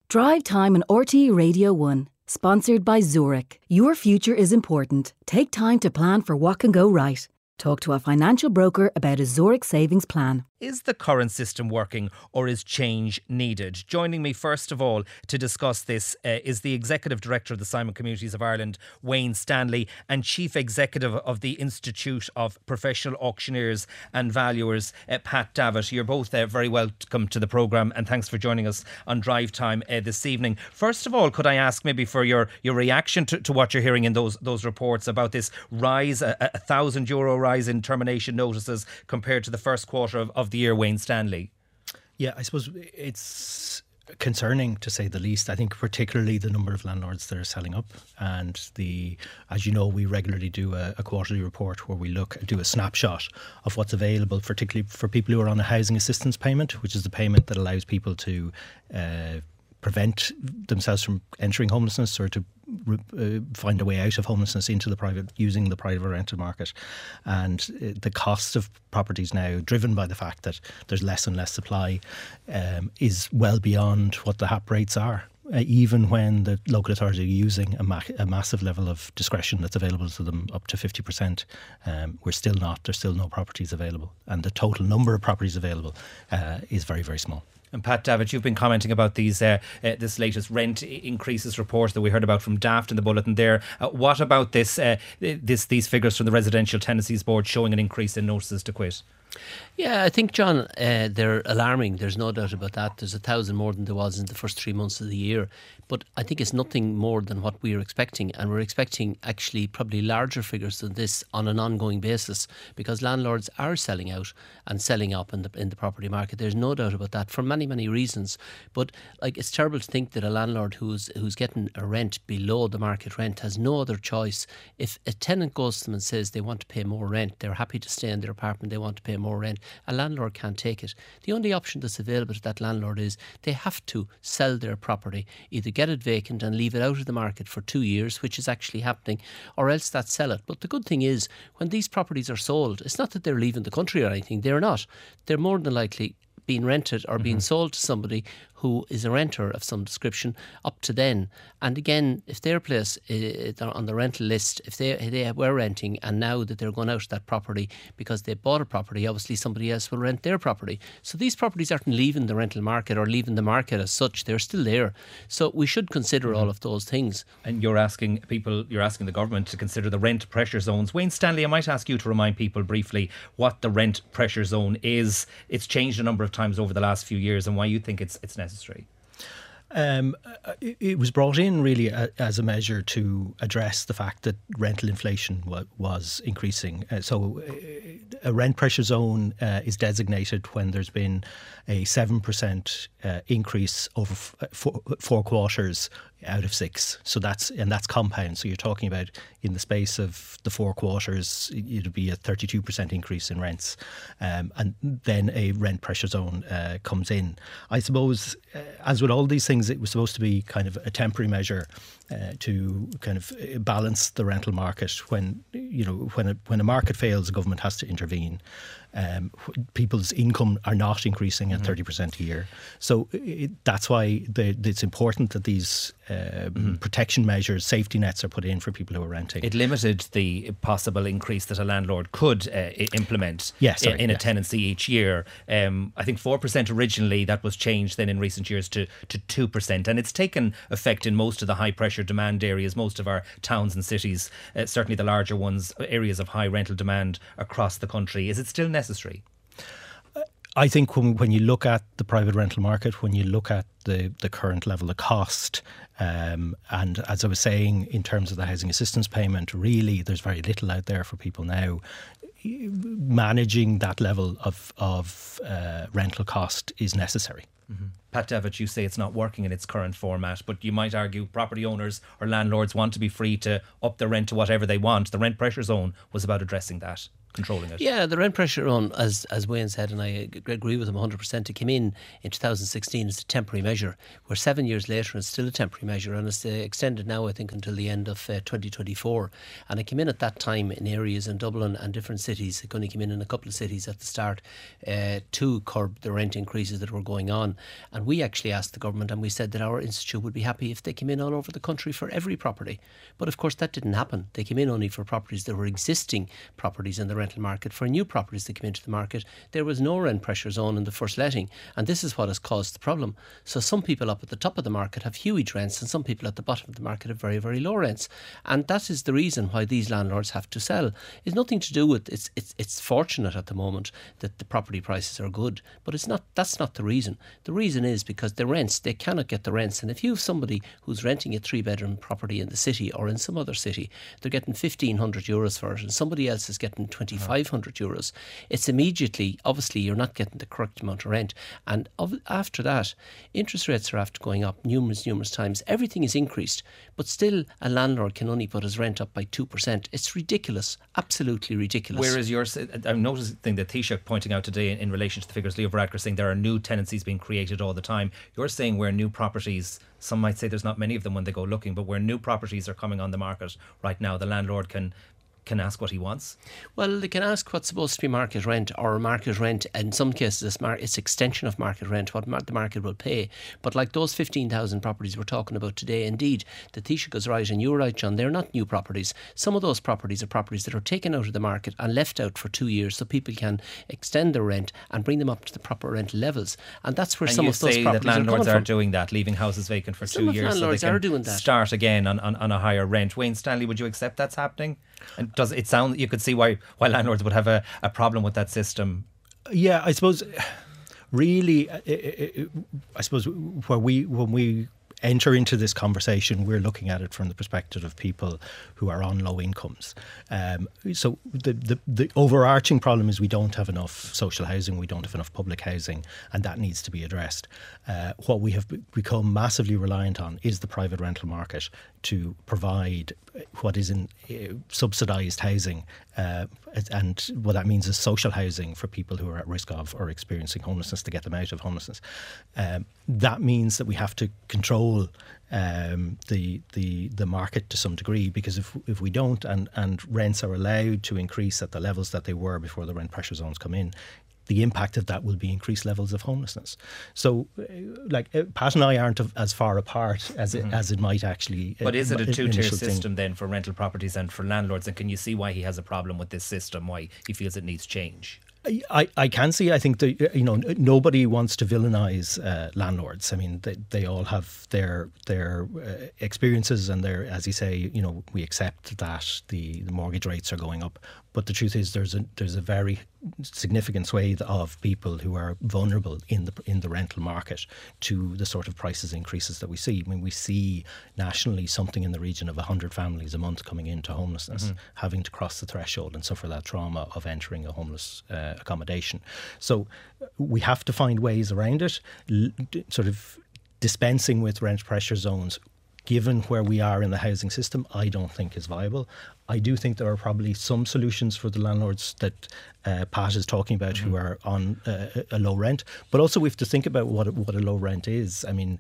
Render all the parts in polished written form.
Drive Time on RTE Radio 1. Sponsored by Zurich. Your future is important. Take time to plan for what can go right. Talk to a financial broker about a Zurich savings plan. Is the current system working or is change needed? Joining me first of all to discuss this is the Executive Director of the Simon Communities of Ireland, Wayne Stanley, and Chief Executive of the Institute of Professional Auctioneers and Valuers, Pat Davitt. You're both very welcome to the programme, and thanks for joining us on Drive Time this evening. First of all, could I ask maybe for your reaction to what you're hearing in those reports about this rise, a €1,000 rise in termination notices compared to the first quarter of the year, Wayne Stanley? Yeah, I suppose it's concerning to say the least. I think particularly the number of landlords that are selling up, and as you know, we regularly do a quarterly report where we do a snapshot of what's available, particularly for people who are on a housing assistance payment, which is the payment that allows people to prevent themselves from entering homelessness or to find a way out of homelessness using the private rental market. And the cost of properties now, driven by the fact that there's less and less supply, is well beyond what the HAP rates are. Even when the local authority are using a massive level of discretion that's available to them, up to 50%, there's still no properties available. And the total number of properties available is very, very small. And Pat Davitt, you've been commenting about this latest rent increases report that we heard about from Daft in the bulletin there. What about these figures from the Residential Tenancies Board showing an increase in notices to quit? Yeah, I think, John, they're alarming. There's no doubt about that. There's 1,000 more than there was in the first 3 months of the year. But I think it's nothing more than what we were expecting. And we're expecting actually probably larger figures than this on an ongoing basis, because landlords are selling out and selling up in the property market. There's no doubt about that for many, many reasons. But it's terrible to think that a landlord who's getting a rent below the market rent has no other choice. If a tenant goes to them and says they want to pay more rent, they're happy to stay in their apartment, they want to pay more rent, a landlord can't take it. The only option that's available to that landlord is they have to sell their property, either get it vacant and leave it out of the market for 2 years, which is actually happening, or else that sell it. But the good thing is, when these properties are sold, it's not that they're leaving the country or anything. They're not. They're more than likely being rented or being sold to somebody who is a renter of some description up to then. And again, if their place on the rental list, if they were renting and now that they're going out of that property because they bought a property, obviously somebody else will rent their property. So these properties aren't leaving the rental market or leaving the market as such. They're still there. So we should consider all of those things. And you're asking the government to consider the rent pressure zones. Wayne Stanley, I might ask you to remind people briefly what the rent pressure zone is. It's changed a number of times over the last few years, and why you think it's necessary. It was brought in really as a measure to address the fact that rental inflation was increasing. So a rent pressure zone is designated when there's been a 7% increase over four quarters out of 6. So that's compound. So you're talking about in the space of the 4 quarters, it'd be a 32% increase in rents. And then a rent pressure zone comes in. I suppose, as with all these things, it was supposed to be kind of a temporary measure to kind of balance the rental market. When a market fails, the government has to intervene. People's income are not increasing at 30% a year. So that's why it's important that these protection measures, safety nets are put in for people who are renting. It limited the possible increase that a landlord could implement in a tenancy each year. I think 4% originally, that was changed then in recent years to 2%. And it's taken effect in most of the high pressure demand areas, most of our towns and cities, certainly the larger ones, areas of high rental demand across the country. Is it still necessary? I think when you look at the private rental market, when you look at the current level of cost, and as I was saying, in terms of the housing assistance payment, really there's very little out there for people now. Managing that level of rental cost is necessary. Mm-hmm. Pat Davitt, you say it's not working in its current format, but you might argue property owners or landlords want to be free to up the rent to whatever they want. The rent pressure zone was about addressing that. controlling it? Yeah, the rent pressure on, as Wayne said, and I agree with him 100%, it came in 2016 as a temporary measure. We're 7 years later and it's still a temporary measure, and it's extended now, I think, until the end of 2024. And it came in at that time in areas in Dublin and different cities. It only came in a couple of cities at the start to curb the rent increases that were going on. And we actually asked the government, and we said that our institute would be happy if they came in all over the country for every property. But of course that didn't happen. They came in only for properties that were existing properties in the rental market. For new properties that came into the market, there was no rent pressure zone in the first letting, and this is what has caused the problem. So some people up at the top of the market have huge rents, and some people at the bottom of the market have very, very low rents, and that is the reason why these landlords have to sell. It's nothing to do with it's fortunate at the moment that the property prices are good, but it's not. That's not the reason. The reason is because the rents, they cannot get the rents, and if you have somebody who's renting a 3-bedroom property in the city or in some other city, they're getting €1,500 for it, and somebody else is getting €2,500. It's immediately, obviously you're not getting the correct amount of rent, and after that interest rates are after going up numerous times. Everything is increased, but still a landlord can only put his rent up by 2%. It's ridiculous, absolutely ridiculous. Whereas I'm noticing that Taoiseach pointing out today in relation to the figures, Leo Varadkar saying there are new tenancies being created all the time. You're saying where new properties, some might say there's not many of them when they go looking, but where new properties are coming on the market right now, the landlord can ask what he wants? Well, they can ask what's supposed to be market rent, or market rent. In some cases, it's extension of market rent, what the market will pay. But like those 15,000 properties we're talking about today, indeed, the Taoiseach is right, and you're right, John, they're not new properties. Some of those properties are properties that are taken out of the market and left out for 2 years so people can extend their rent and bring them up to the proper rental levels. And that's where some of those properties are coming from. And you say that landlords are doing that, leaving houses vacant for 2 years so they can start again on a higher rent. Wayne Stanley, would you accept that's happening? And does it sound, you could see why landlords would have a problem with that system? Yeah, I suppose really, I suppose when we enter into this conversation, we're looking at it from the perspective of people who are on low incomes. So the overarching problem is we don't have enough social housing, we don't have enough public housing, and that needs to be addressed. What we have become massively reliant on is the private rental market to provide what is in subsidised housing, and what that means is social housing for people who are at risk of or experiencing homelessness, to get them out of homelessness. That means that we have to control the market to some degree, because if we don't, and rents are allowed to increase at the levels that they were before the rent pressure zones come in, the impact of that will be increased levels of homelessness. So, Pat and I aren't as far apart as it might actually. But is it a two-tier system then for rental properties and for landlords? And can you see why he has a problem with this system? Why he feels it needs change? I can see. I think nobody wants to villainize landlords. I mean, they all have their experiences, and as you say, we accept that the mortgage rates are going up. But the truth is, there's a very significant swathe of people who are vulnerable in the rental market to the sort of prices increases that we see. I mean, we see nationally something in the region of 100 families a month coming into homelessness, having to cross the threshold and suffer that trauma of entering a homeless accommodation. So we have to find ways around it, sort of dispensing with rent pressure zones. Given where we are in the housing system, I don't think is viable. I do think there are probably some solutions for the landlords that Pat is talking about who are on a low rent. But also we have to think about what a low rent is. I mean,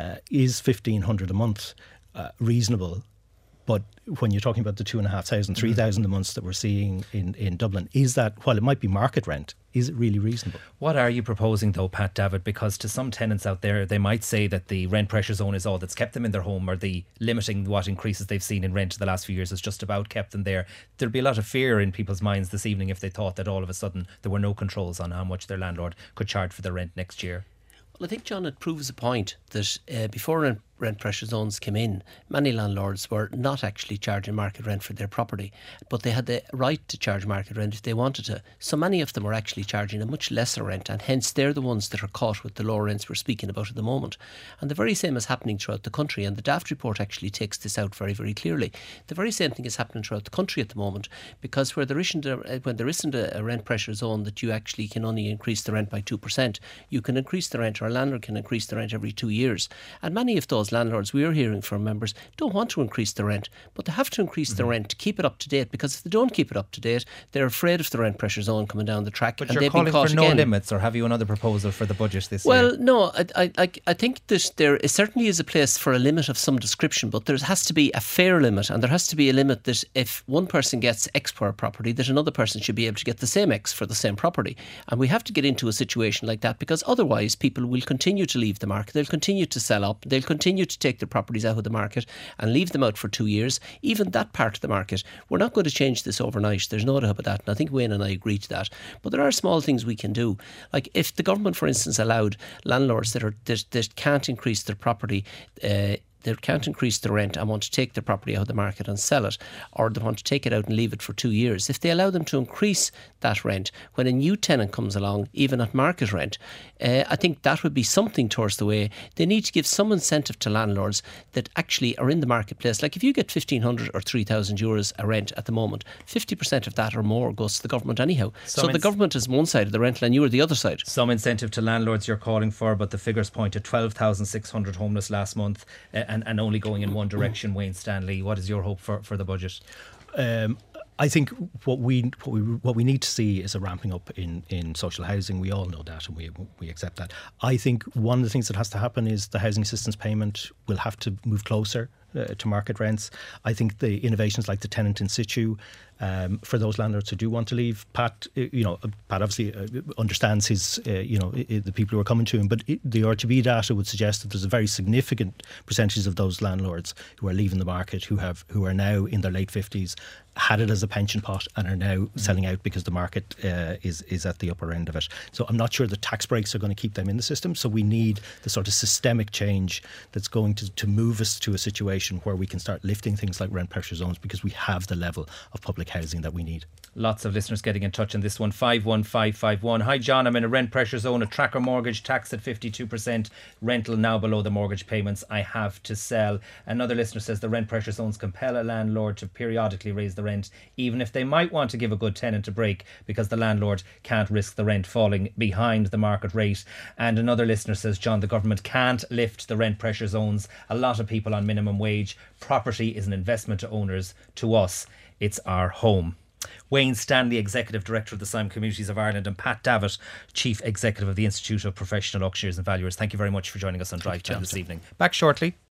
is $1,500 a month reasonable? But when you're talking about the 2,500, 3,000 a month that we're seeing in Dublin, is that, while it might be market rent, is it really reasonable? What are you proposing though, Pat Davitt? Because to some tenants out there, they might say that the rent pressure zone is all that's kept them in their home, or the limiting what increases they've seen in rent the last few years has just about kept them there. There'd be a lot of fear in people's minds this evening if they thought that all of a sudden there were no controls on how much their landlord could charge for their rent next year. Well, I think, John, it proves a point that before rent pressure zones came in, many landlords were not actually charging market rent for their property, but they had the right to charge market rent if they wanted to. So many of them were actually charging a much lesser rent, and hence they're the ones that are caught with the lower rents we're speaking about at the moment. And the very same is happening throughout the country, and the Daft report actually takes this out very, very clearly. The very same thing is happening throughout the country at the moment, because when there isn't a rent pressure zone that you actually can only increase the rent by 2%, you can increase the rent, or a landlord can increase the rent every 2 years. And many of those those landlords we are hearing from members don't want to increase the rent, but they have to increase the rent to keep it up to date, because if they don't keep it up to date, they're afraid of the rent pressure zone coming down the track. But and you're they've been calling caught for no again. limits, or have you another proposal for the budget this year? Well, no, I think that there certainly is a place for a limit of some description, but there has to be a fair limit, and there has to be a limit that if one person gets X per property, that another person should be able to get the same X for the same property. And we have to get into a situation like that, because otherwise people will continue to leave the market. They'll continue to sell up. They'll continue to take their properties out of the market and leave them out for 2 years. Even that part of the market, we're not going to change this overnight. There's no doubt about that. And I think Wayne and I agree to that. But there are small things we can do. Like if the government, for instance, allowed landlords that can't increase their property, they can't increase the rent and want to take the property out of the market and sell it, or they want to take it out and leave it for 2 years. If they allow them to increase that rent when a new tenant comes along, even at market rent, I think that would be something towards the way. They need to give some incentive to landlords that actually are in the marketplace. Like if you get 1,500 or 3,000 euros a rent at the moment, 50% of that or more goes to the government anyhow. So the government is one side of the rental and you are the other side. Some incentive to landlords you're calling for, but the figures point to 12,600 homeless last month, and only going in one direction. Wayne Stanley, what is your hope for the budget? I think what we need to see is a ramping up in social housing. We all know that, and we accept that. I think one of the things that has to happen is the housing assistance payment will have to move closer to market rents. I think the innovations like the tenant in situ, for those landlords who do want to leave, Pat obviously understands his, the people who are coming to him, but the RTB data would suggest that there's a very significant percentage of those landlords who are leaving the market, who are now in their late 50s, had it as a pension pot and are now selling out because the market is at the upper end of it. So I'm not sure the tax breaks are going to keep them in the system. So we need the sort of systemic change that's going to move us to a situation where we can start lifting things like rent pressure zones, because we have the level of public housing that we need. Lots of listeners getting in touch on this one. 51551. Hi John, I'm in a rent pressure zone, a tracker mortgage, taxed at 52%, rental now below the mortgage payments I have to sell. Another listener says the rent pressure zones compel a landlord to periodically raise the rent, even if they might want to give a good tenant a break, because the landlord can't risk the rent falling behind the market rate. And another listener says, John, the government can't lift the rent pressure zones. A lot of people on minimum wage. Property is an investment to owners. To us, it's our home. Wayne Stanley, Executive Director of the Simon Communities of Ireland, and Pat Davitt, Chief Executive of the Institute of Professional Auctioneers and Valuers. Thank you very much for joining us on Drive Time this evening. Back shortly.